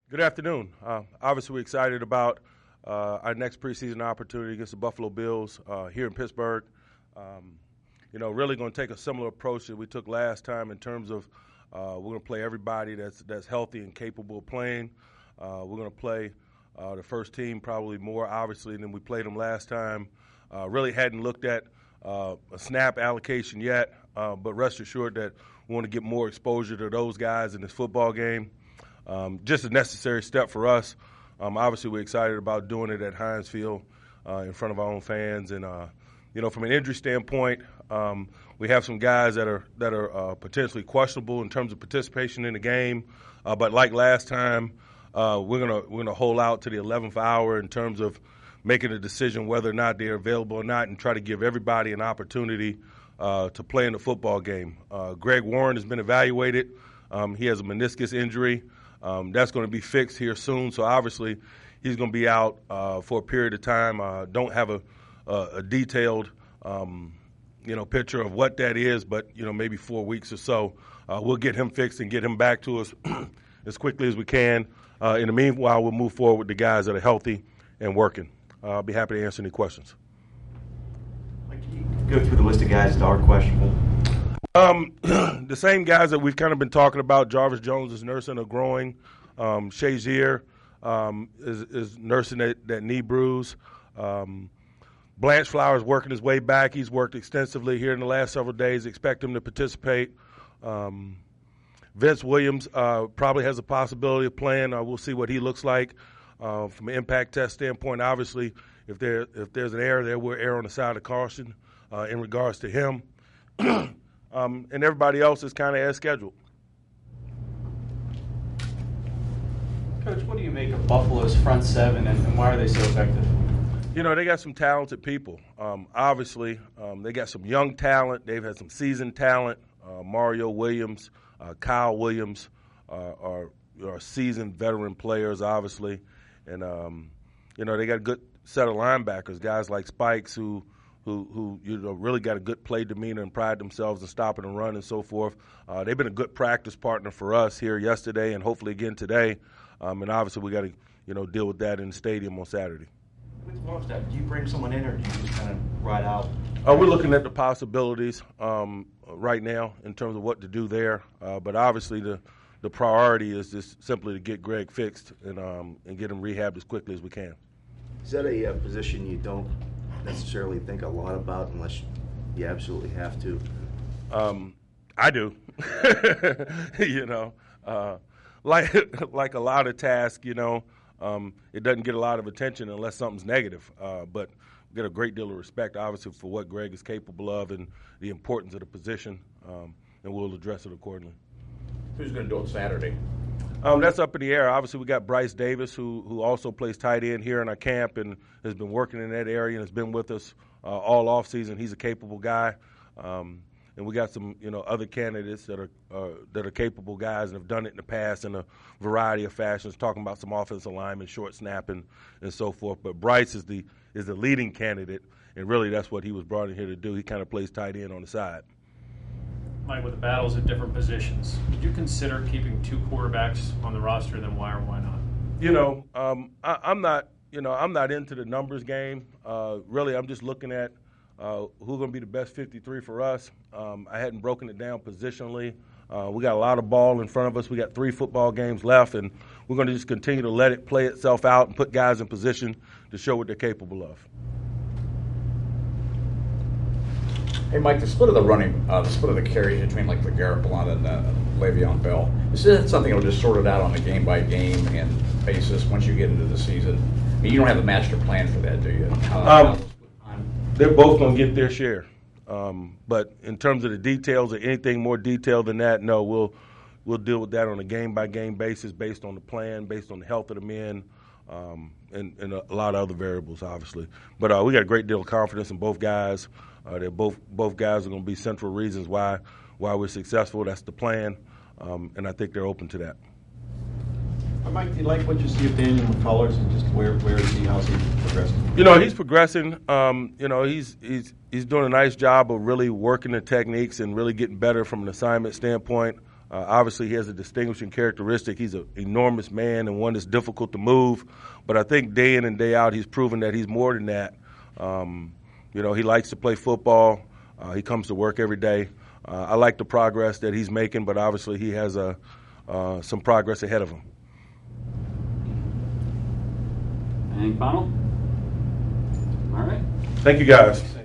Good afternoon. Obviously, we're excited about our next preseason opportunity against the Buffalo Bills here in Pittsburgh. Really going to take a similar approach that we took last time in terms of we're going to play everybody that's healthy and capable of playing. We're going to play the first team probably more obviously than we played them last time. Really hadn't looked at a snap allocation yet, but rest assured that we want to get more exposure to those guys in this football game. Just a necessary step for us. Obviously, we're excited about doing it at Heinz Field in front of our own fans. And, from an injury standpoint, we have some guys that are potentially questionable in terms of participation in the game. But like last time, we're gonna hold out to the 11th hour in terms of making a decision whether or not they're available or not, and try to give everybody an opportunity to play in the football game. Greg Warren has been evaluated. He has a meniscus injury. That's going to be fixed here soon, so obviously he's going to be out for a period of time. Don't have a detailed, picture of what that is, but, maybe 4 weeks or so. We'll get him fixed and get him back to us as quickly as we can. In the meanwhile, we'll move forward with the guys that are healthy and working. I'll be happy to answer any questions. Mike, can you go through the list of guys that are questionable? The same guys that we've kind of been talking about. Jarvis Jones is nursing a groin. Shazier is nursing that knee bruise. Blanchflower is working his way back. He's worked extensively here in the last several days. Expect him to participate. Vince Williams probably has a possibility of playing. We'll see what he looks like from an impact test standpoint. Obviously, if there's an error there, we'll err on the side of caution in regards to him. And everybody else is kind of as scheduled. Coach, what do you make of Buffalo's front seven, and why are they so effective? They got some talented people. Obviously, they got some young talent. They've had some seasoned talent. Mario Williams, Kyle Williams are seasoned veteran players, obviously. And, they got a good set of linebackers, guys like Spikes who really got a good play demeanor and pride themselves in stopping and run and so forth. They've been a good practice partner for us here yesterday and hopefully again today. And obviously we got to deal with that in the stadium on Saturday. With Longstaff, do you bring someone in, or do you just kind of ride out? We're looking at the possibilities right now in terms of what to do there. But obviously the priority is just simply to get Greg fixed and get him rehabbed as quickly as we can. Is that a position you don't necessarily think a lot about unless you absolutely have to? I do. Like a lot of tasks, it doesn't get a lot of attention unless something's negative. But we get a great deal of respect, obviously, for what Greg is capable of and the importance of the position, and we'll address it accordingly. Who's going to do it Saturday? That's up in the air. Obviously, we got Bryce Davis, who also plays tight end here in our camp and has been working in that area and has been with us all offseason. He's a capable guy. And we got some, other candidates that are capable guys and have done it in the past in a variety of fashions, talking about some offensive linemen, short snapping, and so forth. But Bryce is the leading candidate, and really that's what he was brought in here to do. He kind of plays tight end on the side. Mike, with the battles at different positions, did you consider keeping two quarterbacks on the roster? Then why or why not? I'm not into the numbers game. Really, I'm just looking at who's going to be the best 53 for us. I hadn't broken it down positionally. We got a lot of ball in front of us. We got 3 football games left, and we're going to just continue to let it play itself out and put guys in position to show what they're capable of. Hey, Mike, the split of the carries between like LeGarrette Blount and Le'Veon Bell, is that something that will just sort it out on a game-by-game and basis once you get into the season? I mean, you don't have a master plan for that, do you? They're both going to get their share. But in terms of the details or anything more detailed than that, no, we'll deal with that on a game-by-game basis based on the plan, based on the health of the men, and a lot of other variables, obviously. But we got a great deal of confidence in both guys. They're both guys are going to be central reasons why we're successful. That's the plan, and I think they're open to that. Mike, do you like what you see of Daniel McCullers and just where is he, how's he progressing? He's progressing. He's doing a nice job of really working the techniques and really getting better from an assignment standpoint. Obviously, he has a distinguishing characteristic. He's an enormous man and one that's difficult to move. But I think day in and day out, he's proven that he's more than that. You know, he likes to play football. He comes to work every day. I like the progress that he's making, but obviously he has some progress ahead of him. Anything final? All right. Thank you, guys.